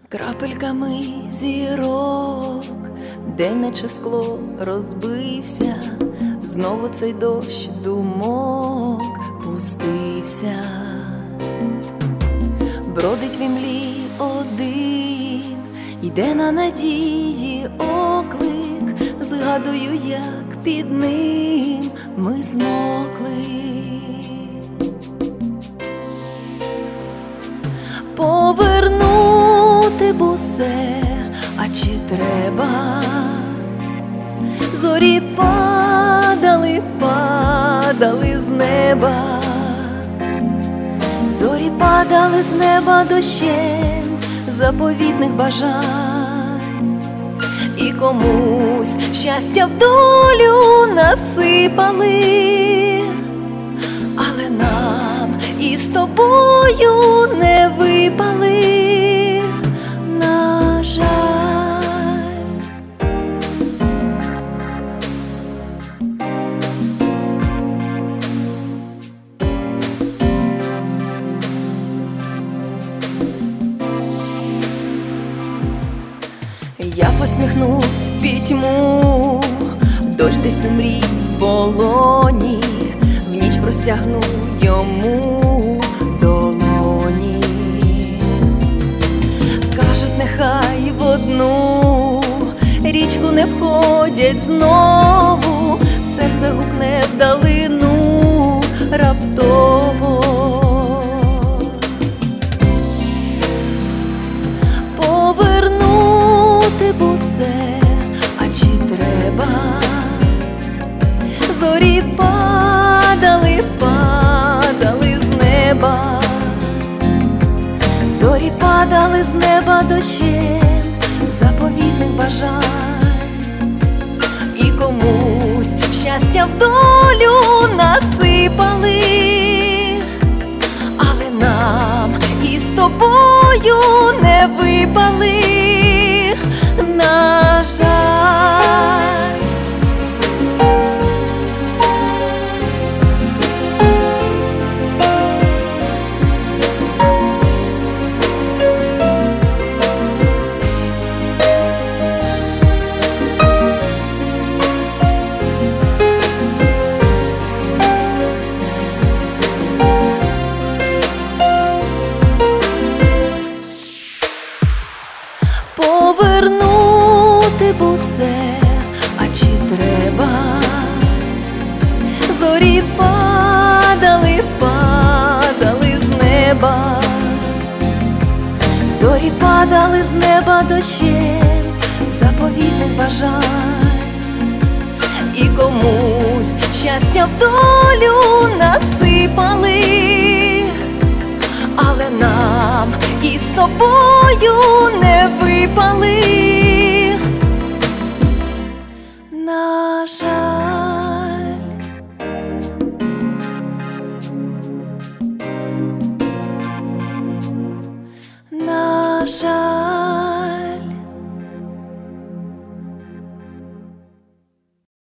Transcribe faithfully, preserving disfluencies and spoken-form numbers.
Крапельками зірок, день наче скло розбився, знову цей дощ думок пустився. Бродить в імлі один, йде на надії оклик, згадую, як під ним ми змокли. Повернути б усе, а чи треба? Зорі падали, падали з неба, зорі падали з неба дощем заповітних бажань, і комусь щастя в долю насипали, але нам із тобою не випали, на жаль. Я посміхнусь в пітьму, дощ десь у мрій в полоні, в ніч простягну йому долоні. Кажуть, нехай в одну річку не входять знову, в серце гукне вдалину раптово. Повернути б усе, а чи треба? Зорі падали, падали з неба, зорі падали з неба дощем заповітних бажань, і комусь щастя в долю насипали, але нам із тобою не випали, на жаль. Повернути б усе, а чи треба? Зорі падали, падали з неба, зорі падали з неба дощем заповітних бажань, і комусь щастя в долю насипали, але нам із тобою не випали.